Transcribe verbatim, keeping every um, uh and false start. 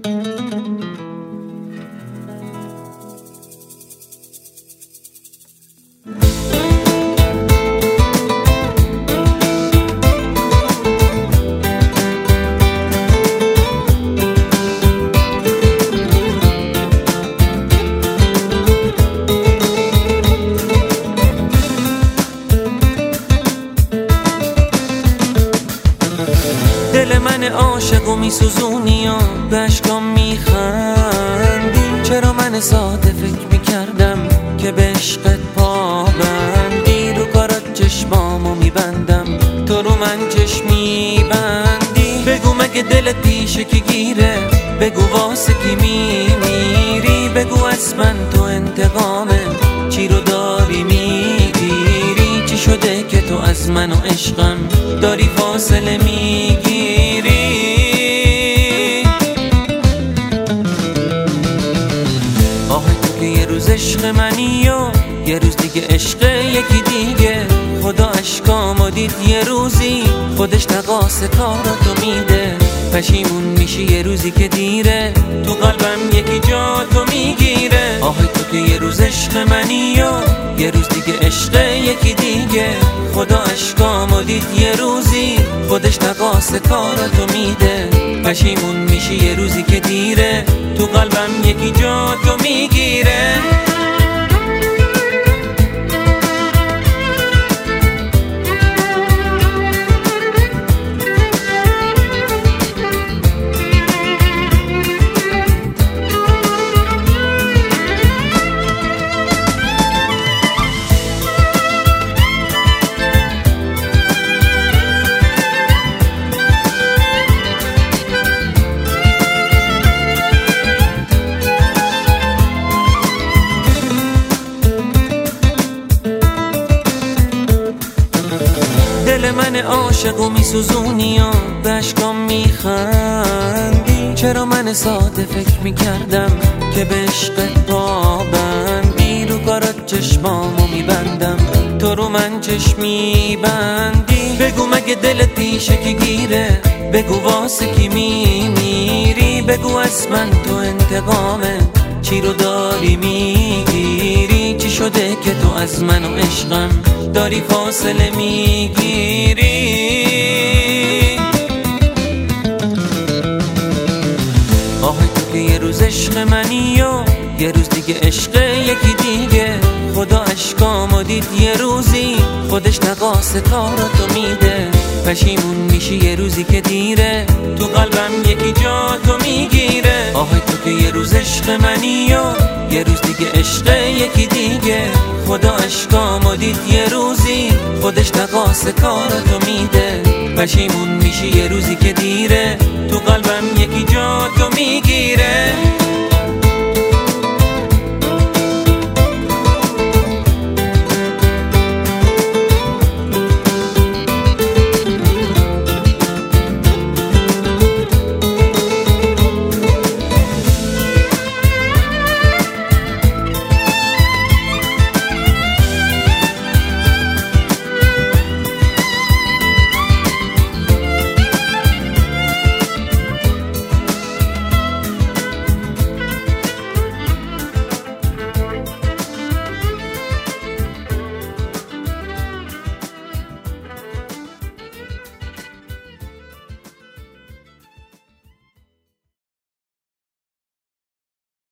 دل من عاشق و میسوزونی و به عشقام میخندی. چرا من ساده فکر میکردم که به عشقت پابندی. رو کارات چشمامو میبندم تو رو من چشم میبندی. بگو مگه دلت پیشه کی گیره، بگو واسه کی میمیری. بگو از من تو انتقامه چی رو داری میگیری. چی شده که تو از من و عشقم داری فاصله میگیری. آه تو که یه روز عشق منی و یه روز دیگه عشق یکی دیگه. خدا عشقامو دید یه روزی خودش تقاس کاراتو میده. پشیمون میشی یه روزی که دیره، تو قلبم یکی جا تو میگیره. آه تو که یه روز عشق منی و یه روز دیگه عشق یکی دیگه. خدا عشقامو دید یه روزی خودش تقاس کاراتو میده. پشیمون میشی یه روزی که دیره، تو قلبم یکی جا تو میگیره. دل من عاشق و میسوزونی و به عشقام میخندی. چرا من ساده فکر میکردم که به عشقت پابندی. رو کارات چشمامو میبندم تو رو من چشم میبندی. بگو مگه دلت پیشه کی گیره، بگو واسه کی میمیری. بگو از من تو انتقامه چی رو داری میگیری. چی شده که تو از من و عشقم داری فاصله میگیری. آه تو که یه روز عشق منی و یه روز دیگه عشق یکی دیگه. خدا عشقامو دید یه روزی خودش تقاس کاراتو میده. پشیمون میشی یه روزی که دیره، تو قلبم یکی جا تو میگیره. آه تو که یه روز عشق منی و یه روز دیگه عشق یکی دیگه. خدا عشقامو دید یه روزی خودش تقاس کاراتو میده. پشیمون میشی یه روزی که دیره، تو قلبم یکی جا تو میگیره.